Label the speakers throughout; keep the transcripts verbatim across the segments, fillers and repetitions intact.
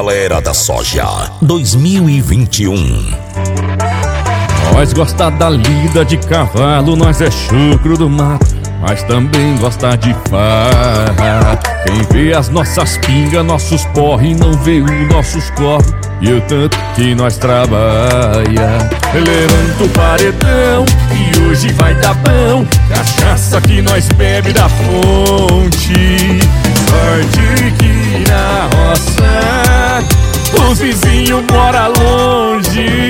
Speaker 1: Galera da Soja dois mil e vinte e um.
Speaker 2: Nós gosta da lida de cavalo, nós é chucro do mato, mas também gosta de farra. Quem vê as nossas pingas, nossos porre, não vê o nossos corre e o tanto que nós trabalha. Levanta o paredão e hoje vai dar bom, cachaça que nós bebe da fonte. Sorte que na roça os vizinhos moram longe.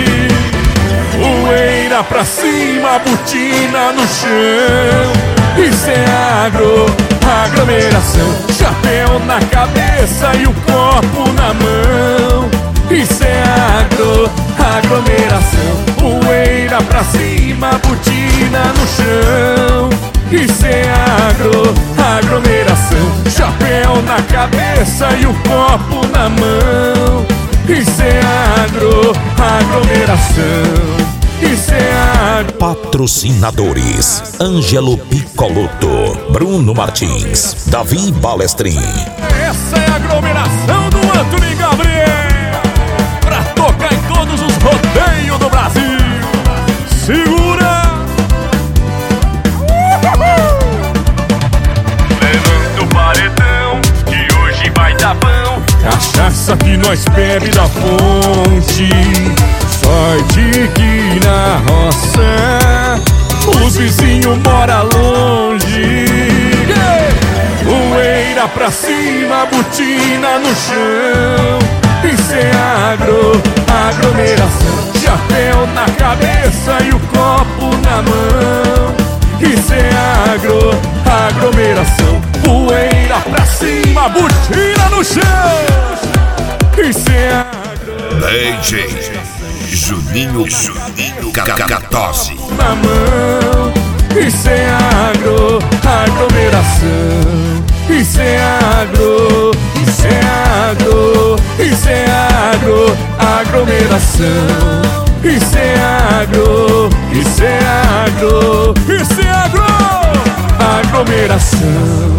Speaker 2: Poeira pra cima, botina no chão. Isso é agro, aglomeração. Chapéu na cabeça e o copo na mão. Isso é agro, aglomeração. Poeira pra cima, botina no chão. Isso é agro, aglomeração. Chapéu na cabeça e o copo na mão. Isso é agro, aglomeração. Isso é agro.
Speaker 1: Patrocinadores: Ângelo Picoloto, Bruno Martins, Davi Balestrin.
Speaker 2: Essa é a aglomeração do Antônio Gabriel, pra tocar em todos os rodeios do Brasil. Segura! Levanta o paredão, que hoje vai dar bom. Cachaça que nós bebe da fonte. Sorte que na roça os vizinhos moram longe. Poeira pra cima, botina no chão. Isso é agro, aglomeração. Chapéu na cabeça e o copo na mão. Isso é agro, aglomeração. Poeira pra cima, botina no chão. Isso é agro.
Speaker 3: D J Juninho, Juninho Cacatose
Speaker 2: na mão. Isso é agro, aglomeração. Isso é agro, isso é agro, isso é agro, aglomeração. Isso é agro, isso é agro, isso é agro, aglomeração.